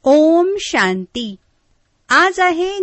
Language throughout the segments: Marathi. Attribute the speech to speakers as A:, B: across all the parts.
A: ओम शांती. आज आहे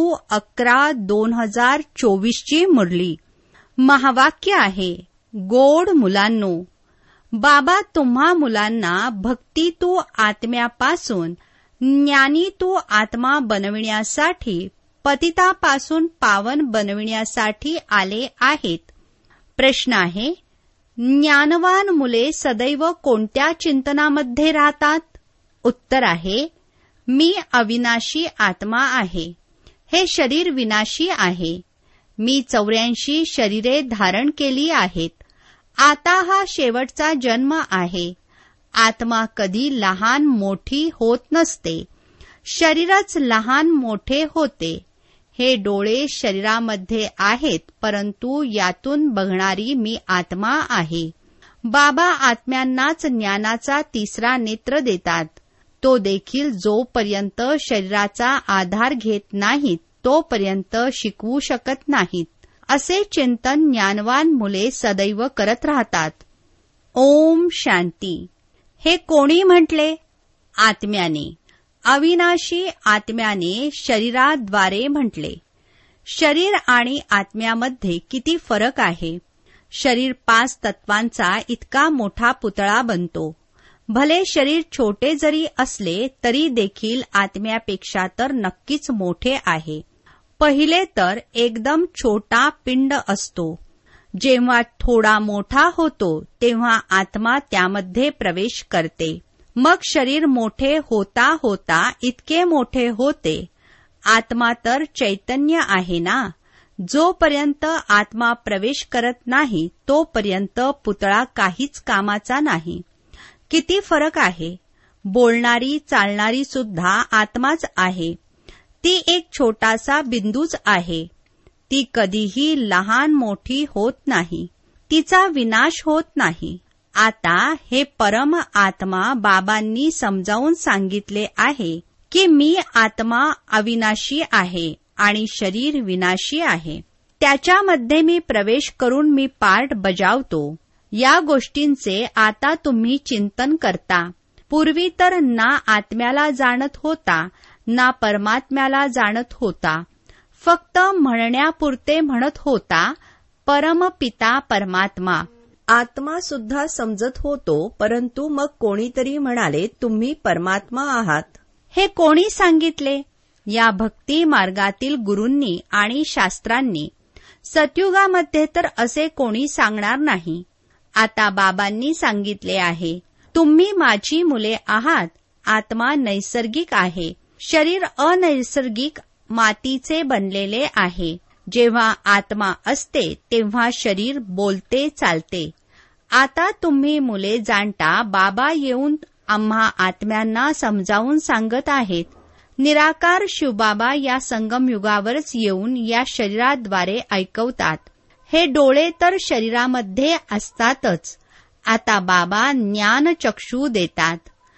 A: 9/11/2024 ची मुरली. महावाक्य आहे, गोड मुलांनो, बाबा तुम्हा मुलांना भक्ती तू आत्म्यापासून ज्ञानी तू आत्मा बनविण्यासाठी, पतितापासून पावन बनविण्यासाठी आले आहेत. प्रश्न आहे, ज्ञानवान मुले सदैव कोणत्या चिंतनामध्ये राहतात? उत्तर आहे, मी अविनाशी आत्मा आहे. हे शरीर विनाशी आहे. मी 84 शरीरे धारण केली आहेत. आता हा शेवटचा जन्म आहे. आत्मा कधी लहान मोठी होत नसते. शरीरच लहान मोठे होते. हे डोळे शरीरामध्ये आहेत, परंतु यातून बघणारी मी आत्मा आहे. बाबा आत्म्यांनाच ज्ञानाचा तिसरा नेत्र देतात. तो देखील जोपर्यंत शरीराचा आधार घेत नाहीत तोपर्यंत शिकवू शकत नाहीत. असे चिंतन ज्ञानवान मुले सदैव करत राहतात. ओम शांती. हे कोणी म्हटले? आत्म्याने. अविनाशी आत्म्याने शरीराद्वारे म्हटले. शरीर आणि आत्म्यामध्ये किती फरक आहे. शरीर 5 तत्वांचा इतका मोठा पुतळा बनतो. भले शरीर छोटे जरी असले तरी देखील आत्म्यापेक्षा तर नक्कीच मोठे आहे. पहिले तर एकदम छोटा पिंड असतो. जेव्हा थोडा मोठा होतो तेव्हा आत्मा त्यामध्ये प्रवेश करते. मग शरीर मोठे होता होता इतके मोठे होते. आत्मा तर चैतन्य आहे ना. जोपर्यंत आत्मा प्रवेश करत नाही तोपर्यंत पुतळा काहीच कामाचा नाही. किती फरक आहे. बोलणारी चालणारी सुद्धा आत्माच आहे. ती एक छोटासा बिंदूच आहे. ती कधीही लहान मोठी होत नाही. तिचा विनाश होत नाही. आता हे परम आत्मा बाबांनी समजावून सांगितले आहे की मी आत्मा अविनाशी आहे आणि शरीर विनाशी आहे. त्याच्यामध्ये मी प्रवेश करून मी पार्ट बजावतो. या गोष्टींचे आता तुम्ही चिंतन करता. पूर्वी तर ना आत्म्याला जाणत होता ना परमात्म्याला जाणत होता. फक्त म्हणण्यापुरते म्हणत होता परमपिता परमात्मा. आत्मा सुद्धा समजत होतो, परंतु मग कोणीतरी म्हणाले तुम्ही परमात्मा आहात. हे कोणी सांगितले? या भक्ती मार्गातील गुरूंनी आणि शास्त्रांनी. सतयुगामध्ये तर असे कोणी सांगणार नाही. आता बाबांनी सांगितले आहे, तुम्ही माझी मुले आहात. आत्मा नैसर्गिक आहे. शरीर अनैसर्गिक मातीचे बनलेले आहे. जेव्हा आत्मा असते तेव्हा शरीर बोलते चालते. आता तुम्ही मुले जाणता बाबा येऊन आम्हा आत्म्यांना समजावून सांगत आहेत. निराकार शिवबाबा या संगम युगावरच येऊन या शरीराद्वारे ऐकवतात. हे डोळे तर शरीरामध्ये असतातच. आता बाबा ज्ञान चक्षू देतात.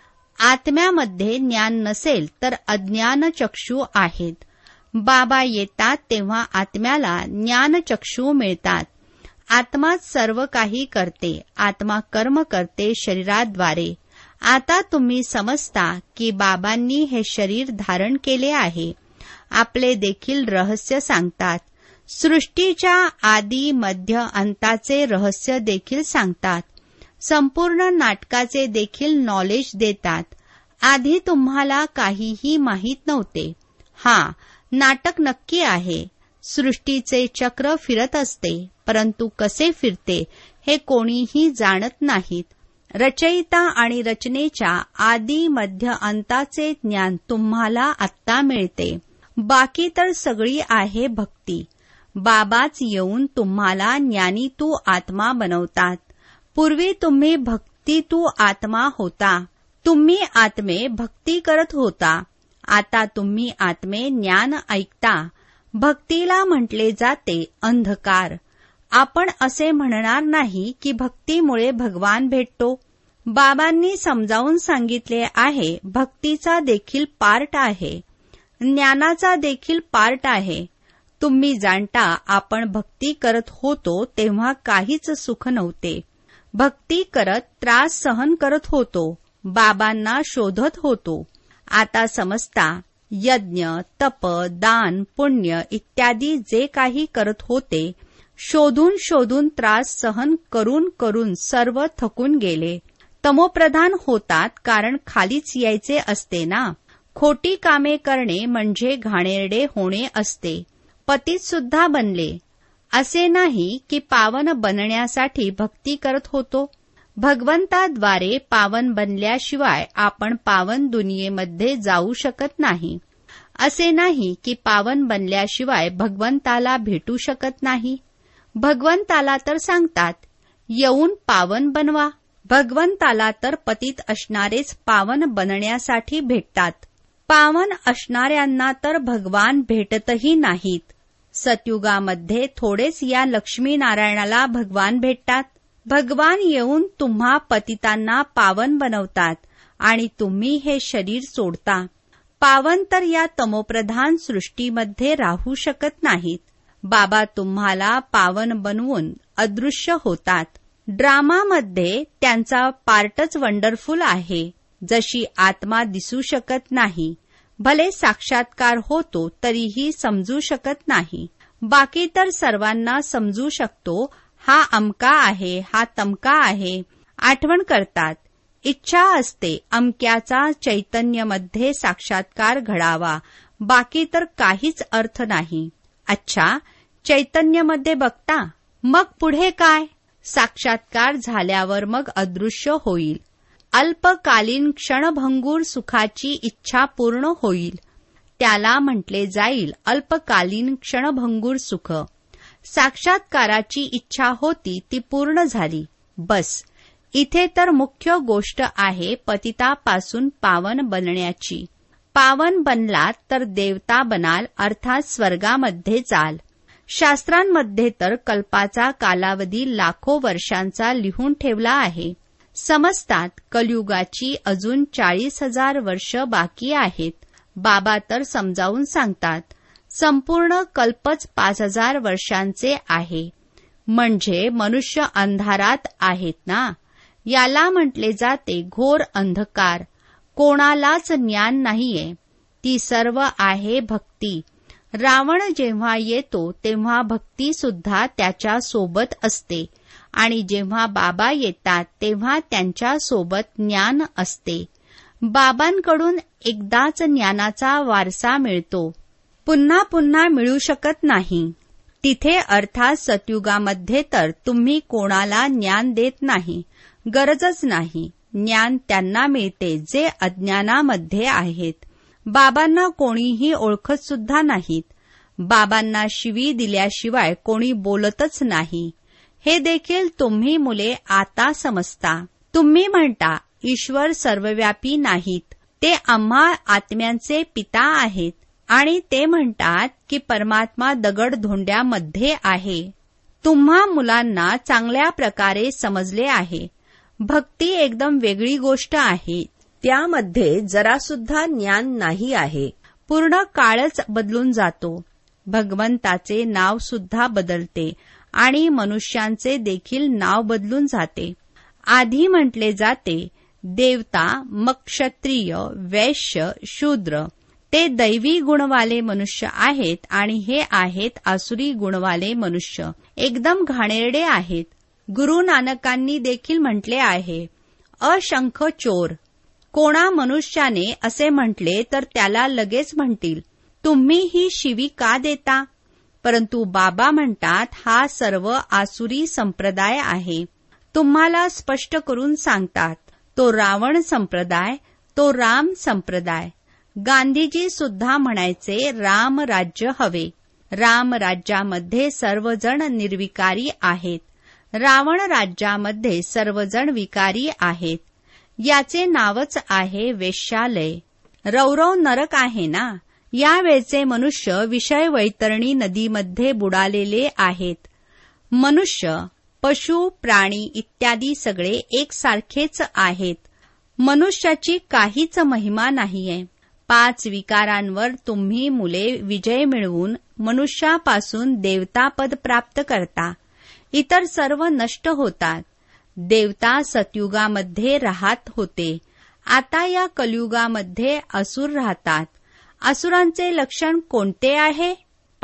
A: आत्म्यामध्ये ज्ञान नसेल तर अज्ञान चक्षू आहेत. बाबा येतात तेव्हा आत्म्याला ज्ञान चक्षू मिळतात. आत्माच सर्व काही करते. आत्मा कर्म करते शरीराद्वारे. आता तुम्ही समजता की बाबांनी हे शरीर धारण केले आहे. आपले देखील रहस्य सांगतात. सृष्टीच्या आदी मध्य अंताचे रहस्य देखील सांगतात. संपूर्ण नाटकाचे देखील नॉलेज देतात. आधी तुम्हाला काहीही माहीत नव्हते. नाटक नक्की आहे. सृष्टीचे चक्र फिरत असते, परंतु कसे फिरते हे कोणीही जाणत नाहीत. रचयिता आणि रचनेच्या आदी मध्य अंताचे ज्ञान तुम्हाला आत्ता मिळते. बाकी तर सगळी आहे भक्ती. बाबाच येऊन तुम्हाला ज्ञानी तू आत्मा बनवतात. पूर्वी तुम्ही भक्ती तू आत्मा होता. तुम्ही आत्मे भक्ती करत होता. आता तुम्ही आत्मे ज्ञान ऐकता. भक्तीला म्हटले जाते अंधकार. आपण असे म्हणणार नाही की भक्तीमुळे भगवान भेटतो. बाबांनी समजावून सांगितले आहे, भक्तीचा देखील पार्ट आहे, ज्ञानाचा देखील पार्ट आहे. तुम्ही जाणता आपण भक्ती करत होतो तेव्हा काहीच सुख नव्हते. भक्ती करत त्रास सहन करत होतो. बाबांना शोधत होतो. आता समजता यज्ञ, तप, दान, पुण्य इत्यादी जे काही करत होते, शोधून शोधून त्रास सहन करून करून सर्व थकून गेले. तमोप्रधान होतात कारण खालीच यायचे असते ना. खोटी कामे करणे म्हणजे घाणेरडे होणे असते. पतित सुद्धा बनले. असे नाही की पावन बनण्यासाठी भक्ती करत होतो. भगवंताद्वारे पावन बनल्याशिवाय आपण पावन दुनियेमध्ये जाऊ शकत नाही. असे नाही की पावन बनल्याशिवाय भगवंताला भेटू शकत नाही. भगवंताला तर सांगतात, येऊन पावन बनवा. भगवंताला तर पतित असणारेच पावन बनण्यासाठी भेटतात. पावन असणाऱ्यांना तर भगवान भेटतही नाहीत. सतयुगामध्ये थोडेच या लक्ष्मीनारायणाला भगवान भेटतात. भगवान येऊन तुम्हा पतितांना पावन बनवतात आणि तुम्ही हे शरीर सोडता. पावन तर या तमोप्रधान सृष्टीमध्ये राहू शकत नाहीत. बाबा तुम्हाला पावन बनवून अदृश्य होतात. ड्रामामध्ये त्यांचा पार्टच वंडरफुल आहे. जशी आत्मा दिसू शकत नाही, भले साक्षात्कार होतो तरीही समजू शकत नाही. बाकी तर सर्वांना समजू शकतो. हा अमका आहे, हा तमका आहे. आठवण करतात. इच्छा असते अमक्याचा चैतन्यमध्ये साक्षात्कार घडावा. बाकी तर काहीच अर्थ नाही. अच्छा, चैतन्यमध्ये बघता, मग पुढे काय? साक्षात्कार झाल्यावर मग अदृश्य होईल. अल्पकालीन क्षणभंगूर सुखाची इच्छा पूर्ण होईल. त्याला म्हटले जाईल अल्पकालीन क्षणभंगूर सुख. साक्षात्काराची इच्छा होती ती पूर्ण झाली. बस. इथे तर मुख्य गोष्ट आहे पतितापासून पावन बनण्याची. पावन बनलात तर देवता बनाल, अर्थात स्वर्गामध्ये जाल. शास्त्रांमध्ये तर कल्पाचा कालावधी लाखो वर्षांचा लिहून ठेवला आहे. समजतात कलियुगाची अजून 40,000 वर्ष बाकी आहेत. बाबा तर समजावून सांगतात, संपूर्ण कल्पच 5,000 वर्षांचे आहे. म्हणजे मनुष्य अंधारात आहेत ना. याला म्हटले जाते घोर अंधकार. कोणालाच ज्ञान नाहीये. ती सर्व आहे भक्ती. रावण जेव्हा येतो तेव्हा भक्ती सुद्धा त्याच्या सोबत असते आणि जेव्हा बाबा येतात तेव्हा त्यांच्या सोबत ज्ञान असते. बाबांकडून एकदाच ज्ञानाचा वारसा मिळतो, पुन्हा पुन्हा मिळू शकत नाही. तिथे अर्थात सतयुगामध्ये तर तुम्ही कोणाला ज्ञान देत नाही, गरजच नाही. ज्ञान त्यांना मिळते जे अज्ञानामध्ये आहेत. बाबांना कोणीही ओळखत सुद्धा नाहीत. बाबांना शिवी दिल्याशिवाय कोणी बोलतच नाही. हे देखील तुम्ही मुले आता समजता. तुम्ही म्हणता ईश्वर सर्वव्यापी नाहीत, ते आम्हा आत्म्यांचे पिता आहेत. आणि ते म्हणतात की परमात्मा दगडधोंड्यामध्ये आहे. तुम्हा मुलांना चांगल्या प्रकारे समजले आहे. भक्ती एकदम वेगळी गोष्ट आहे. त्यामध्ये जरासुद्धा ज्ञान नाही आहे. पूर्ण काळच बदलून जातो. भगवंताचे नाव सुद्धा बदलते आणि मनुष्यांचे देखील नाव बदलून जाते. आधी म्हटले जाते देवता, मग क्षत्रिय, वैश्य, शूद्र. ते दैवी गुणवाले मनुष्य आहेत आणि हे आहेत आसुरी गुणवाले मनुष्य. एकदम घाणेरडे आहेत. गुरु नानकांनी देखील म्हटले आहे अशंख चोर. कोणा मनुष्याने असे म्हटले तर त्याला लगेच म्हणतील तुम्ही ही शिवी का देता. परंतु बाबा म्हणतात हा सर्व आसुरी संप्रदाय आहे. तुम्हाला स्पष्ट करून सांगतात तो रावण संप्रदाय, तो राम संप्रदाय. गांधीजी सुद्धा म्हणायचे राम राज्य हवे. राम राज्यामध्ये सर्वजण निर्विकारी आहेत. रावण राज्यामध्ये सर्वजण विकारी आहेत. याचे नावच आहे वेश्यालय. रौरव नरक आहे ना. यावेळचे मनुष्य विषय वैतरणी नदीमध्ये बुडालेले आहेत. मनुष्य, पशु, प्राणी इत्यादी सगळे एकसारखेच आहेत. मनुष्याची काहीच महिमा नाहीये. 5 विकारांवर तुम्ही मुले विजय मिळवून मनुष्यापासून देवतापद प्राप्त करता. इतर सर्व नष्ट होतात. देवता सतयुगामध्ये राहत होते. आता या कलियुगामध्ये असुर राहतात. असुरांचे लक्षण कोणते आहे?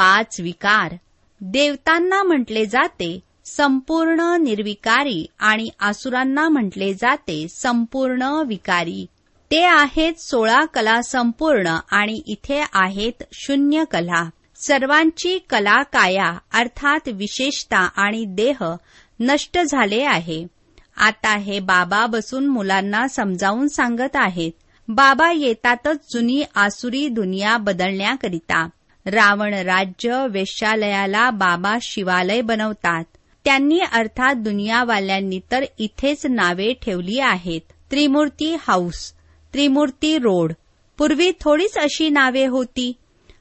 A: 5 विकार. देवतांना म्हटले जाते संपूर्ण निर्विकारी आणि असुरांना म्हटले जाते संपूर्ण विकारी. ते आहेत 16 कला संपूर्ण आणि इथे आहेत 0 कला. सर्वांची कला काया अर्थात विशेषता आणि देह नष्ट झाले आहे. आता हे बाबा बसून मुलांना समजावून सांगत आहेत. बाबा येतातच जुनी आसुरी दुनिया बदलण्याकरिता. रावण राज्य वेश्यालयाला बाबा शिवालय बनवतात. त्यांनी अर्थात दुनियावाल्यांनी तर इथेच नावे ठेवली आहेत. Trimurti House, Trimurti Road. पूर्वी थोडीच अशी नावे होती.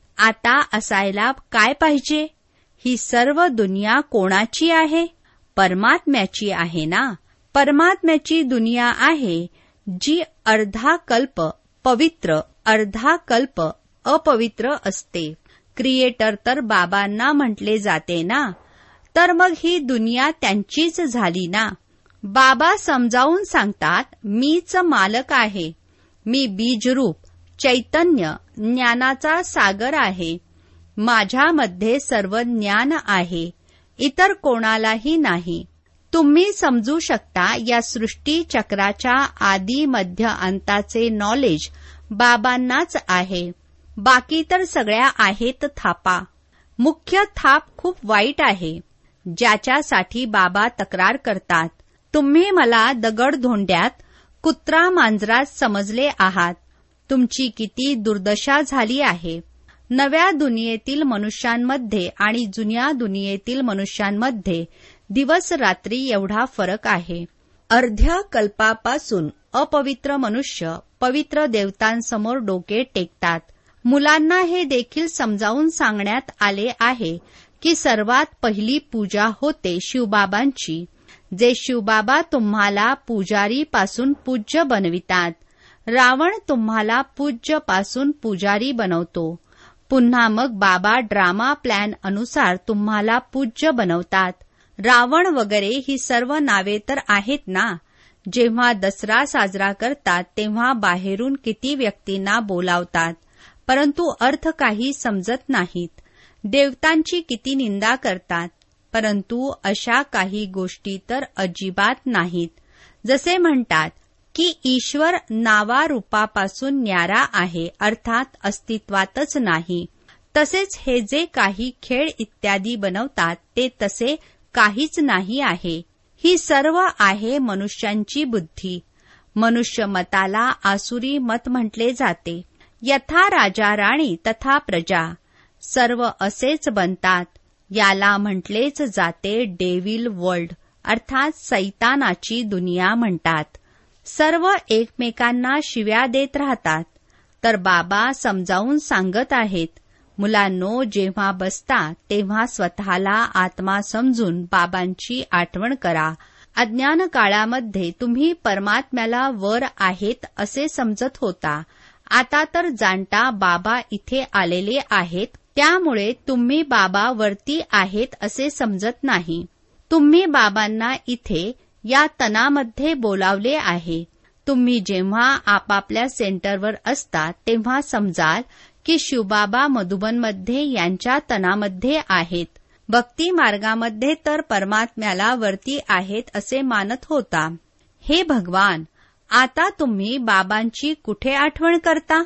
A: आता असायला काय पाहिजे? ही सर्व दुनिया कोणाची आहे? परमात्म्याची आहे ना. परमात्म्याची दुनिया आहे जी अर्धा कल्प पवित्र अर्धा कल्प अपवित्र असते. क्रिएटर तर बाबांना म्हटले जाते ना, तर मग ही दुनिया त्यांचीच झाली ना. बाबा समजावून सांगतात, मीच मालक आहे. मी बीजरूप चैतन्य ज्ञानाचा सागर आहे. माझ्यामध्ये सर्व ज्ञान आहे, इतर कोणालाही नाही. तुम्ही समजू शकता या सृष्टी चक्राच्या आदी मध्य अंताचे नॉलेज बाबांनाच आहे. बाकी तर सगळ्या आहेत थापा. मुख्य थाप खूप वाईट आहे, ज्याच्यासाठी बाबा तक्रार करतात. तुम्ही मला दगडधोंड्यात कुत्रा मांजरात समजले आहात. तुमची किती दुर्दशा झाली आहे. नव्या दुनियेतील मनुष्यांमध्ये आणि जुन्या दुनियेतील मनुष्यांमध्ये दिवस रात्री एवढा फरक आहे. अर्ध्या कल्पापासून अपवित्र मनुष्य पवित्र देवतांसमोर डोके टेकतात. मुलांना हे देखील समजावून सांगण्यात आले आहे की सर्वात पहिली पूजा होते शिवबाबांची, जे शिवबाबा तुम्हाला पुजारी पासून पूज्य बनवितात. रावण तुम्हाला पूज्य पासून पुजारी बनवतो. पुन्हा मग बाबा ड्रामा प्लॅन अनुसार तुम्हाला पूज्य बनवतात. रावण वगैरे ही सर्व नावे तर आहेत ना. जेव्हा दसरा साजरा करतात तेव्हा बाहेरून किती व्यक्तींना बोलावतात, परंतु अर्थ काही समजत नाहीत. देवतांची किती निंदा करतात, परंतु अशा काही गोष्टी तर अजिबात नाहीत. जसे म्हणतात की ईश्वर नावारूपापासून न्यारा आहे, अर्थात अस्तित्वातच नाही. तसेच हे जे काही खेळ इत्यादी बनवतात ते तसे काहीच नाही आहे. ही सर्व आहे मनुष्यांची बुद्धी. मनुष्य मताला आसुरी मत म्हटले जाते. यथा राजा राणी तथा प्रजा. सर्व असेच बनतात. याला म्हटलेच जाते डेव्हिल वर्ल्ड, अर्थात सैतानाची दुनिया म्हणतात. सर्व एकमेकांना शिव्या देत राहतात. तर बाबा समजावून सांगत आहेत, मुलांनो, जेव्हा बसता तेव्हा स्वतःला आत्मा समजून बाबांची आठवण करा. अज्ञान काळामध्ये तुम्ही परमात्म्याला वर आहेत असे समजत होता. आता तर जाणता बाबा इथे आलेले आहेत, त्यामुळे तुम्ही बाबा वरती आहेत असे समजत नाही. तुम्ही बाबांना इथे या तनामध्ये बोलावले आहे. तुम्ही जेव्हा आपापल्या सेंटरवर असता तेव्हा समजाल की शिवबाबा मधुबनमध्ये यांच्या तनामध्ये आहेत. भक्ती मार्गामध्ये तर परमात्म्याला वरती आहेत असे मानत होता. हे भगवान, आता तुम्ही बाबांची कुठे आठवण करता?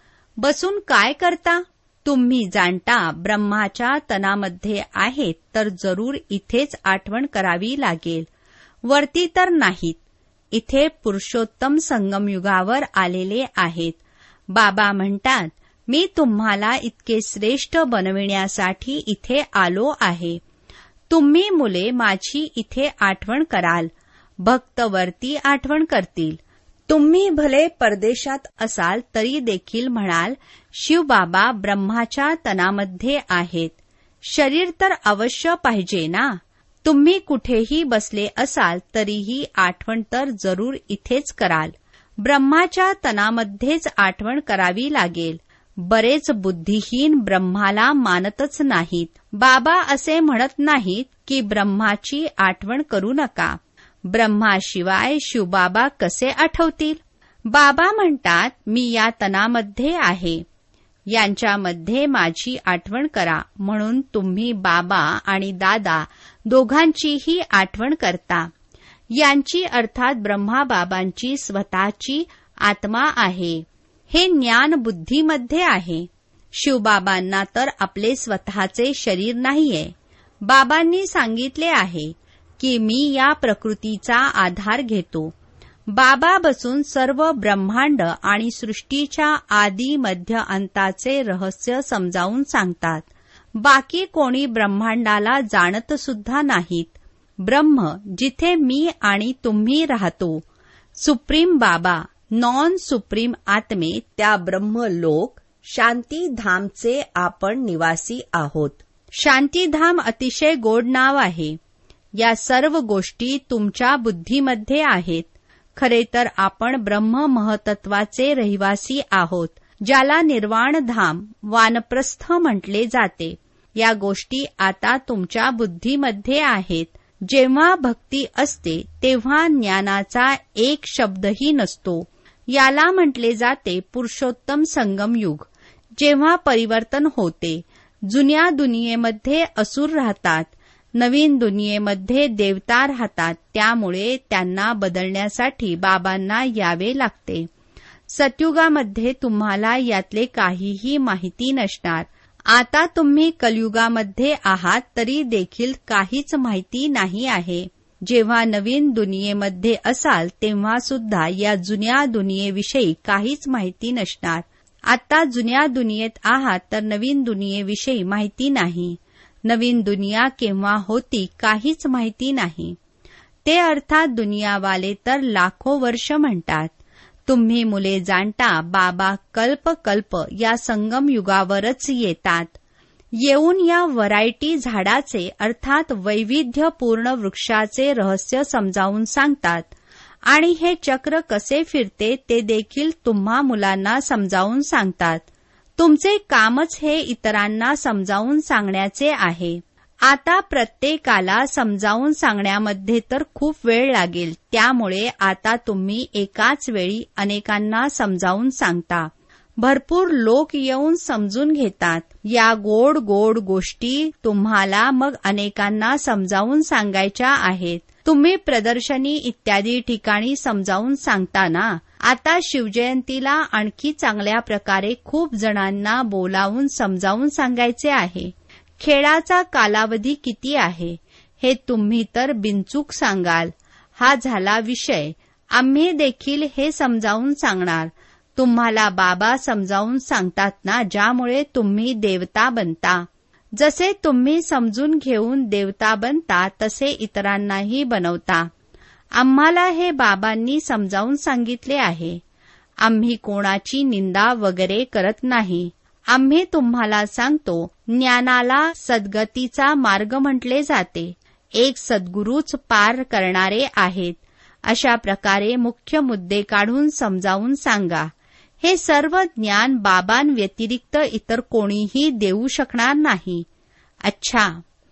A: बसून काय करता? तुम्ही जाणता ब्रह्माच्या तनामध्ये आहेत, तर जरूर इथेच आठवण करावी लागेल. वरती तर नाहीत. इथे पुरुषोत्तम संगमयुगावर आलेले आहेत. बाबा म्हणतात, मी तुम्हाला इतके श्रेष्ठ बनविण्यासाठी इथे आलो आहे. तुम्ही मुले माझी इथे आठवण कराल. भक्त वरती आठवण करतील. तुम्ही भले परदेशात असाल तरी देखील म्हणाल, शिवबाबा ब्रह्माच्या तनामध्ये आहेत. शरीर तर अवश्य पाहिजे ना. तुम्ही कुठेही बसले असाल तरीही आठवण तर जरूर इथेच कराल. ब्रह्माच्या तनामध्येच आठवण करावी लागेल. बरेच बुद्धिहीन ब्रह्माला मानतच नाहीत. बाबा असे म्हणत नाहीत की ब्रह्माची आठवण करू नका. ब्रह्माशिवाय शिवबाबा कसे आठवतील? बाबा म्हणतात, मी या तनामध्ये आहे, यांच्यामध्ये माझी आठवण करा. म्हणून तुम्ही बाबा आणि दादा दोघांचीही आठवण करता. यांची अर्थात ब्रह्मा बाबांची स्वतःची आत्मा आहे. हे ज्ञान बुद्धीमध्ये आहे. शिवबाबांना तर आपले स्वतःचे शरीर नाहीये. बाबांनी सांगितले आहे की मी या प्रकृतीचा आधार घेतो. बाबा बसून सर्व ब्रह्मांड आणि सृष्टीच्या आदी मध्य अंताचे रहस्य समजावून सांगतात. बाकी कोणी ब्रह्मांडाला जाणत सुद्धा नाहीत. ब्रह्म जिथे मी आणि तुम्ही राहतो, सुप्रीम बाबा, नॉन सुप्रीम आत्मे, त्या ब्रह्मलोक शांतीधामचे आपण निवासी आहोत. शांतीधाम अतिशय गोड नाव आहे. या सर्व गोष्टी तुमच्या बुद्धीमध्ये आहेत. खरे तर आपण ब्रह्म महतत्वाचे रहिवासी आहोत, ज्याला निर्वाण धाम, वानप्रस्थ म्हटले जाते. या गोष्टी आता तुमच्या बुद्धीमध्ये आहेत. जेव्हा भक्ती असते तेव्हा ज्ञानाचा एक शब्दही नसतो. याला म्हटले जाते पुरुषोत्तम संगम युग. जेव्हा परिवर्तन होते, जुन्या दुनियेमध्ये असुर राहतात, नवीन दुनियेमध्ये देवता राहतात. त्यामुळे त्यांना बदलण्यासाठी बाबांना यावे लागते. सतयुगामध्ये तुम्हाला यातले काहीही माहिती नसणार. आता तुम्ही कलयुगामध्ये आहात तरी देखील काहीच माहिती नाही आहे. जेव्हा नवीन दुनियेमध्ये असाल तेव्हा सुद्धा या जुन्या दुनियेविषयी काहीच माहिती नसणार. आता जुन्या दुनियेत आहात तर नवीन दुनियेविषयी माहिती नाही. नवीन दुनिया केव्हा होती काहीच माहिती नाही. ते अर्थात दुनियावाले तर लाखो वर्ष म्हणतात. तुम्ही मुले जाणता बाबा कल्प कल्प या संगम युगावरच येतात. येऊन या व्हरायटी झाडाचे अर्थात वैविध्यपूर्ण वृक्षाचे रहस्य समजावून सांगतात आणि हे चक्र कसे फिरते ते देखील तुम्हा मुलांना समजावून सांगतात. तुमचे कामच हे इतरांना समजावून सांगण्याचे आहे. आता प्रत्येकाला समजावून सांगण्यामध्ये तर खूप वेळ लागेल. त्यामुळे आता तुम्ही एकाच वेळी अनेकांना समजावून सांगता. भरपूर लोक येऊन समजून घेतात. या गोड गोड गोष्टी तुम्हाला मग अनेकांना समजावून सांगायच्या आहेत. तुम्ही प्रदर्शनी इत्यादी ठिकाणी समजावून सांगता ना. आता शिवजयंतीला आणखी चांगल्या प्रकारे खूप जणांना बोलावून समजावून सांगायचे आहे. खेळाचा कालावधी किती आहे हे तुम्ही तर बिनचूक सांगाल. हा झाला विषय. आम्ही देखील हे समजावून सांगणार. तुम्हाला बाबा समजावून सांगतात ना, ज्यामुळे तुम्ही देवता बनता. जसे तुम्ही समजून घेऊन देवता बनता तसे इतरांनाही बनवता. आम्हाला हे बाबांनी समजावून सांगितले आहे. आम्ही कोणाची निंदा वगैरे करत नाही. आम्ही तुम्हाला सांगतो, ज्ञानाला सद्गतीचा मार्ग म्हटले जाते. एक सद्गुरूच पार करणारे आहेत. अशा प्रकारे मुख्य मुद्दे काढून समजावून सांगा. हे सर्व ज्ञान बाबांव्यतिरिक्त इतर कोणीही देऊ शकणार नाही. अच्छा,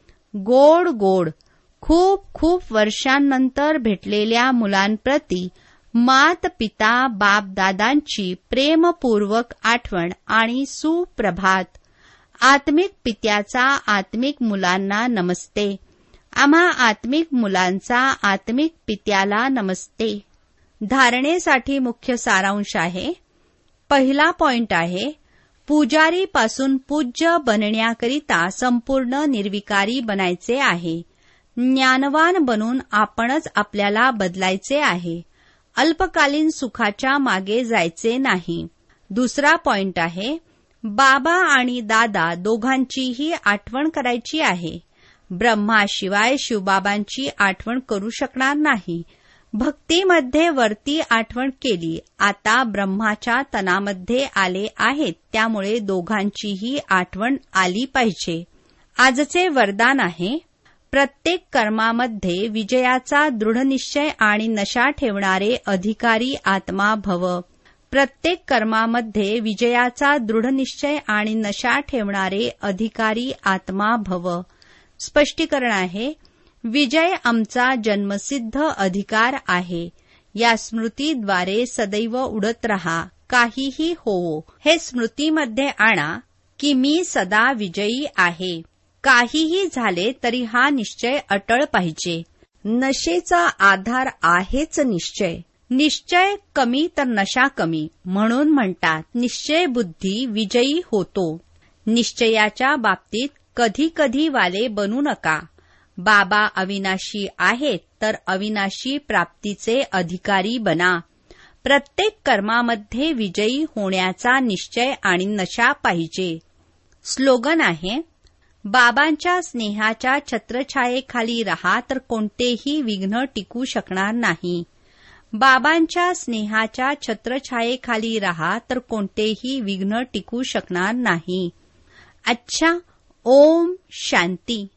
A: गोड गोड खूप खूप वर्षांनंतर भेटलेल्या मुलांप्रती मात पिता बाप दादांची प्रेमपूर्वक आठवण आणि सुप्रभात. आत्मिक पित्याचा आत्मिक मुलांना नमस्ते. आम्हा आत्मिक मुलांचा आत्मिक पित्याला नमस्ते. धारणेसाठी मुख्य सारांश आहे. पहिला पॉइंट आहे, पुजारीपासून पूज्य बनण्याकरिता संपूर्ण निर्विकारी बनायचे आहे. ज्ञानवान बनून आपणच आपल्याला बदलायचे आहे. अल्पकालीन सुखाच्या मागे जायचे नाही. दुसरा पॉइंट आहे, बाबा आणि दादा दोघांचीही आठवण करायची आहे. ब्रह्माशिवाय शिवबाबांची आठवण करू शकणार नाही. भक्तीमध्ये वरती आठवण केली. आता ब्रह्माच्या तनामध्ये आले आहेत, त्यामुळे दोघांचीही आठवण आली पाहिजे. आजचे वरदान आहे, प्रत्येक कर्मामध्ये विजयाचा दृढनिश्चय आणि नशा ठेवणारे अधिकारी आत्मा भव. प्रत्येक कर्मामध्ये विजयाचा दृढनिश्चय आणि नशा ठेवणारे अधिकारी आत्मा भव. स्पष्टीकरण आहे, विजय आमचा जन्मसिद्ध अधिकार आहे. या स्मृतीद्वारे सदैव उडत रहा, काहीही होवो. हे स्मृतीमध्ये आणा की मी सदा विजयी आहे. काहीही झाले तरी हा निश्चय अटळ पाहिजे. नशेचा आधार आहेच निश्चय. निश्चय कमी तर नशा कमी. म्हणून म्हणतात निश्चय बुद्धी विजयी होतो. निश्चयाच्या बाबतीत कधी कधी वाले बनू नका. बाबा अविनाशी आहेत तर अविनाशी प्राप्तीचे अधिकारी बना. प्रत्येक कर्मामध्ये विजयी होण्याचा निश्चय आणि नशा पाहिजे. स्लोगन आहे, बाबांच्या स्नेहाच्या छत्रछायेखाली रहा तर कोणतेही विघ्न टिकू शकणार नाही. बाबांच्या स्नेहाच्या छत्रछायेखाली रहा तर कोणतेही विघ्न टिकू शकणार नाही. अच्छा, ओम शांती.